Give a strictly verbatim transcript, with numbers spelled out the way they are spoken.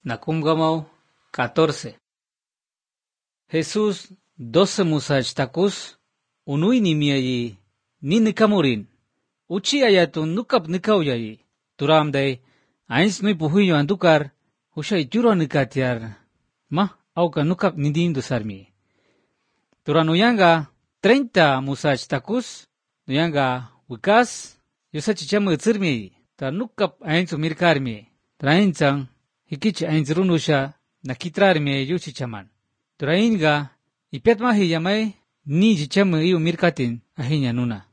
Nakumgamau catorce. Jesús doce musachtakus unui nimiayi ni nikamurin. Uchi ayatun nukap nikauyayi. Turamday ains nui puhuyo andukar hushay tyuro nikatiar ma auka nukap nindindu sarmi. Turanuyanga treinta musachtakus nuyanga wikas yusachichama tsirmi. Ta nukap ains umirkarmi. Trainchang hikichi ains runusha nakitrarmi yuchichaman. Turainga ipetmahi yamay ni chichama iu mirkatin ahinya nuna.